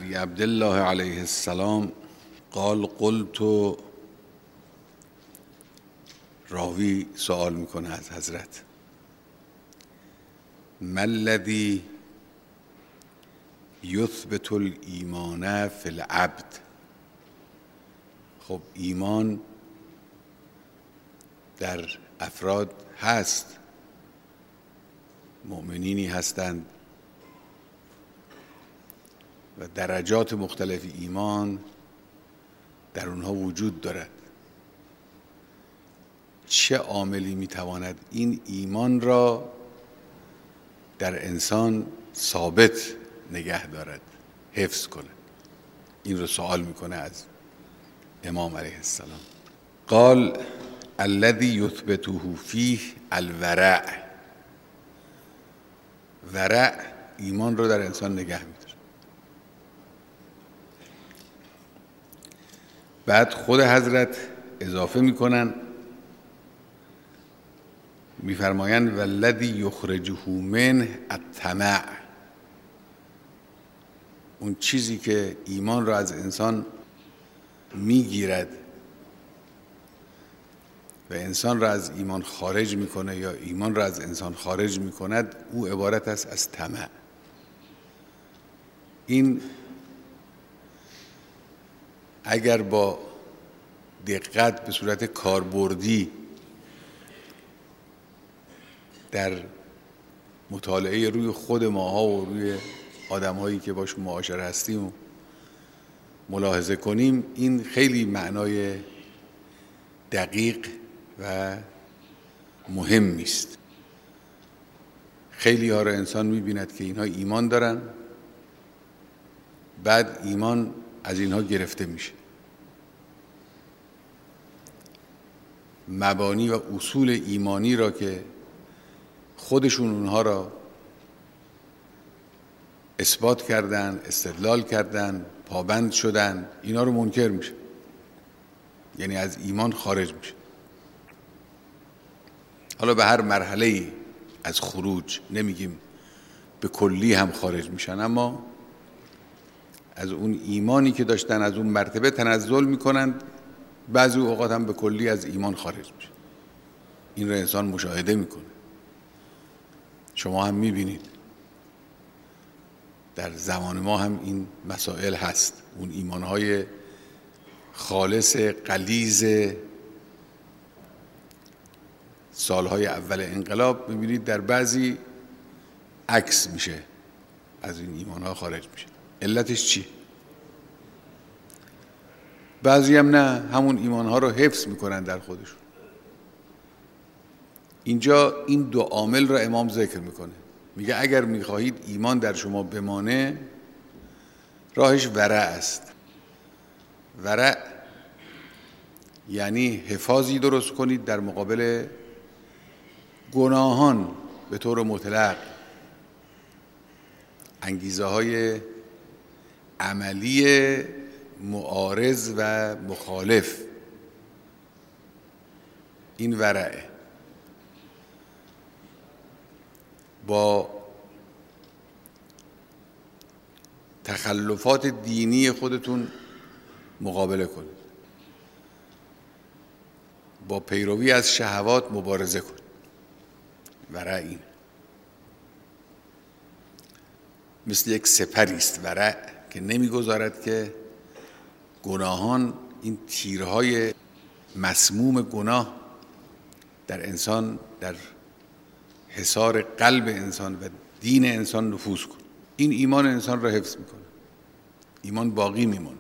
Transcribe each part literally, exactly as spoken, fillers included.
ابی عبدالله علیه السلام قال قلت، راوی سوال میکنه از حضرت ما الذی یثبت الایمان فی العبد. خب ایمان در افراد هست، مؤمنینی هستند و درجات مختلف ایمان در اونها وجود دارد. چه عاملی میتواند این ایمان را در انسان ثابت نگه دارد، حفظ کنه؟ این رو سوال میکنه از امام علیه السلام. قال الذی یثبته فیه الورع. ورع ایمان رو در انسان نگه میداره. بعد خود حضرت اضافه میکنن، میفرمایند والذی یخرجه منه الطمع. اون چیزی که ایمان را از انسان میگیرد و انسان را از ایمان خارج میکنه یا ایمان را از انسان خارج میکند، او عبارت است از طمع. این اگر با دقت به صورت کاربردی در مطالعه روی خود ماها و روی آدم‌هایی که باش معاشره هستیم و ملاحظه کنیم، این خیلی معنای دقیق و مهمی است. خیلی ها را انسان می‌بیند که اینها ایمان دارن، بعد ایمان از اینها گرفته میشه. مبانی و اصول ایمانی را که خودشون اونها را اثبات کردن، استدلال کردن، پابند شدن، اینا رو منکر میشه، یعنی از ایمان خارج میشه. حالا به هر مرحله‌ای از خروج، نمیگیم به کلی هم خارج میشن، اما از اون ایمانی که داشتن، از اون مرتبه تنزل میکنند، بعضی اوقات هم به کلی از ایمان خارج میشه. این رو انسان مشاهده میکنه، شما هم میبینید در زمان ما هم این مسائل هست. اون ایمانهای خالص غلیظ سالهای اول انقلاب میبینید در بعضی عکس میشه، از این ایمانها خارج میشه. علتش چی؟ بعضی هم نه، همون ایمانها رو حفظ میکنن در خودشون. اینجا این دو عامل را امام ذکر میکنه، میگه اگر میخواهید ایمان در شما بمانه، راهش ورع است. ورع یعنی حفاظی درست کنید در مقابل گناهان به طور مطلق، انگیزه های عملی معارض و مخالف. این ورعه. با تخلفات دینی خودتون مقابله کنید، با پیروی از شهوات مبارزه کنید. ورع این مثل یک سپری است، ورع که نمیگذارد که گناهان، این تیرهای مسموم گناه در انسان، در حصار قلب انسان و دین انسان نفوذ کنه. این ایمان انسان را حفظ میکنه، ایمان باقی میمونه.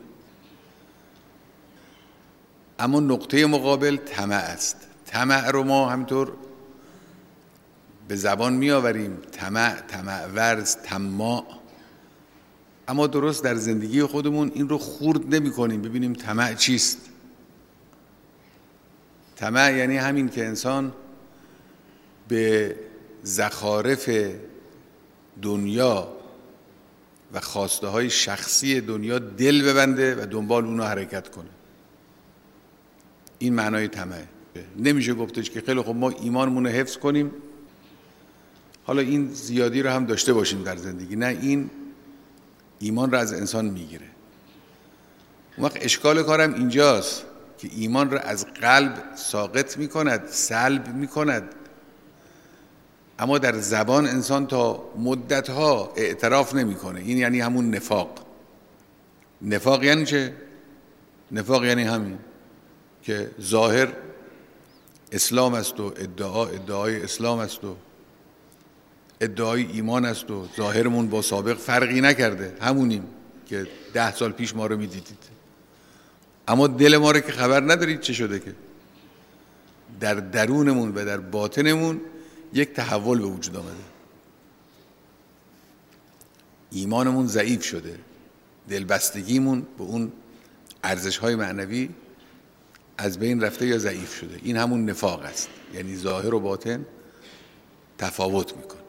اما نقطه مقابل طمع است. طمع رو ما همینطور به زبان میآوریم، طمع، طمع ورز، طماع، اما درست در زندگی خودمون این رو خورد نمی کنیم ببینیم طمع چیست. طمع یعنی همین که انسان به زخارف دنیا و خواسته های شخصی دنیا دل ببنده و دنبال اونو حرکت کنه. این معنای طمعه. نمیشه گفتش که خیلی خب ما ایمانمون رو حفظ کنیم، حالا این زیادی رو هم داشته باشیم در زندگی. نه، این ایمان را از انسان میگیره. اون وقت اشکال کارم اینجاست که ایمان را از قلب ساقط میکند، سلب میکند، اما در زبان انسان تا مدتها اعتراف نمیکنه. این یعنی همون نفاق. نفاق یعنی چه؟ نفاق یعنی همین که ظاهر اسلام است و ادعا ادعای اسلام است و ادعای ایمان است و ظاهرمون با سابق فرقی نکرده، همونیم که ده سال پیش ما رو میدیدید، اما دل ما رو که خبر ندارید چه شده، که در درونمون و در باطنمون یک تحول به وجود آمده. ایمانمون ضعیف شده، دلبستگیمون به اون ارزش‌های معنوی از بین رفته یا ضعیف شده. این همون نفاق است، یعنی ظاهر و باطن تفاوت میکنه.